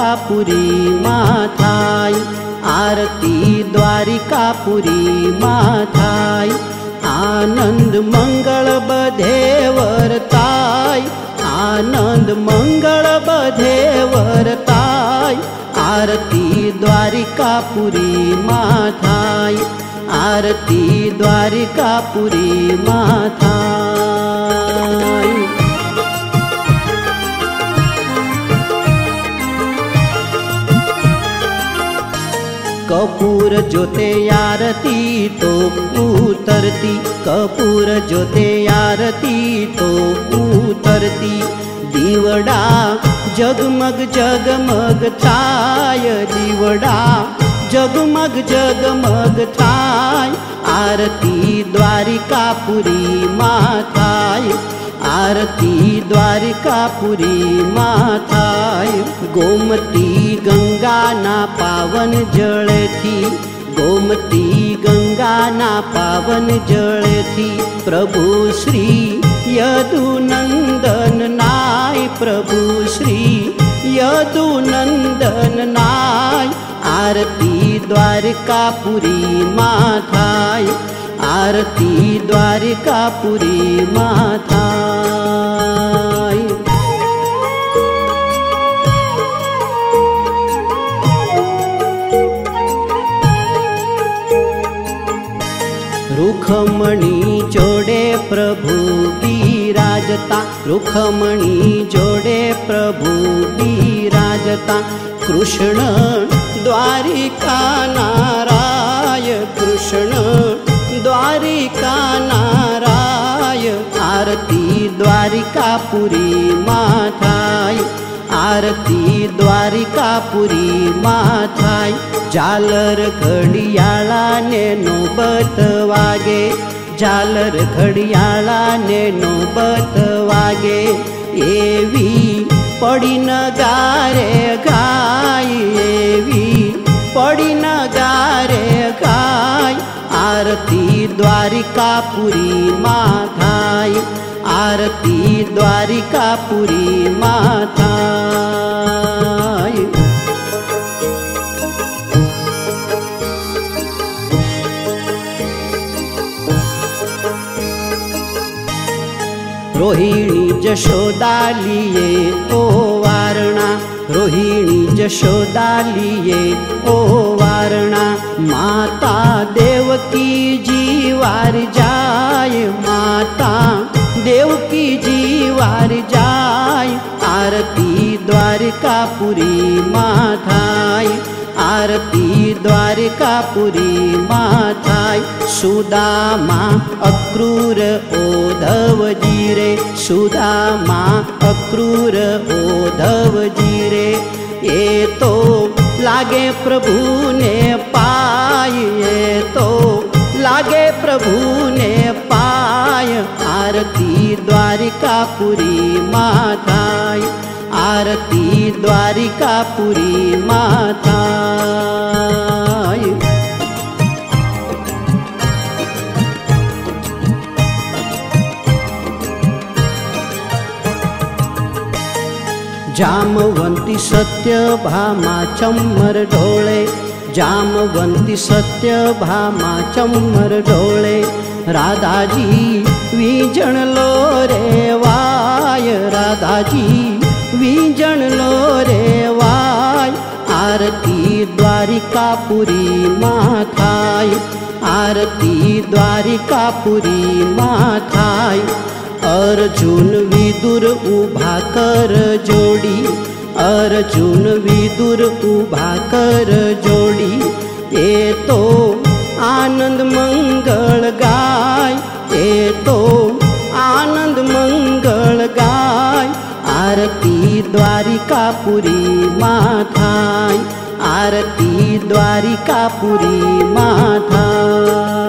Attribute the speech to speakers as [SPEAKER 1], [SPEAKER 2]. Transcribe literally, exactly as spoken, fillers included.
[SPEAKER 1] द्वारिकापुरी माथाय, आरती द्वारिकापुरी माथाय। आनंद मंगल बधे वर्ताय, आनंद मंगल बधे वर्ताय। आरती द्वारिकापुरी माथाय, आरती द्वारिकापुरी माथाय। कपूर ज्योते आरती तो उतरती, कपूर ज्योते आरती तो उतरती। दीवड़ा जगमग जगमग थाय, दीवड़ा जगमग जगमग थाय। आरती द्वारिकापुरी माथाय, आरती द्वारिकापुरी माथाय। गोमती गंगा ना पावन जल थी, गोमती गंगा ना पावन जल थी। प्रभु श्री यदुनंदन नाय, प्रभु श्री यदुनंदन नाय। आरती द्वारिकापुरी माथाय, आरती द्वारिकापुरी माथाय। रुखमणी जोड़े प्रभु विराजता, रुखमणी जोड़े प्रभु विराजता। कृष्ण द्वारिका नाराय, कृष्ण द्वारिका नाराय। आरती द्वारिकापुरी माथाय, आरती द्वारिकापुरी माथाय। झालर घड़ियाळाने नौबत वागे, झालर घड़ियाळाने नौबत वागे। एवी पड़ी नगारे गाय, एवी पड़ी नगारे गाय। आरती द्वारिकापुरी माथाय, आरती द्वारिकापुरी माथाय। रोहिणी जशोदा लिए ओ वारणा, रोहिणी जशोदा लिए ओ वारणा। माता देवकी जी वार जाय, माता देवकी जी वार जाय। आरती द्वारिकापुरी माथाय, आरती द्वारिकापुरी माथाय। सुदामा अक्रूर ओधव जी रे, सुदामा अक्रूर ओधव जी रे। ये तो लागे प्रभु ने पाय, ये तो लागे प्रभु ने पाय। आरती द्वारिकापुरी माथाय, आरती द्वारिकापुरी माथाय। जामवंती सत्यभामा चम्मर डोळे, जामवंती सत्यभामा चम्मर डोळे। राधाजी वीजण लो रे वाय, राधाजी वीजण लो रे वाय। आरती द्वारिकापुरी माथाय, आरती द्वारिकापुरी माथाय। अर्जुन विदुर उभा कर जोड़ी, अर्जुन विदुर उभा कर जोड़ी। ये तो आनंद मंगल गाय, ये तो आनंद मंगल गाय। आरती द्वारिकापुरी माथाय, आरती द्वारिकापुरी माथाय।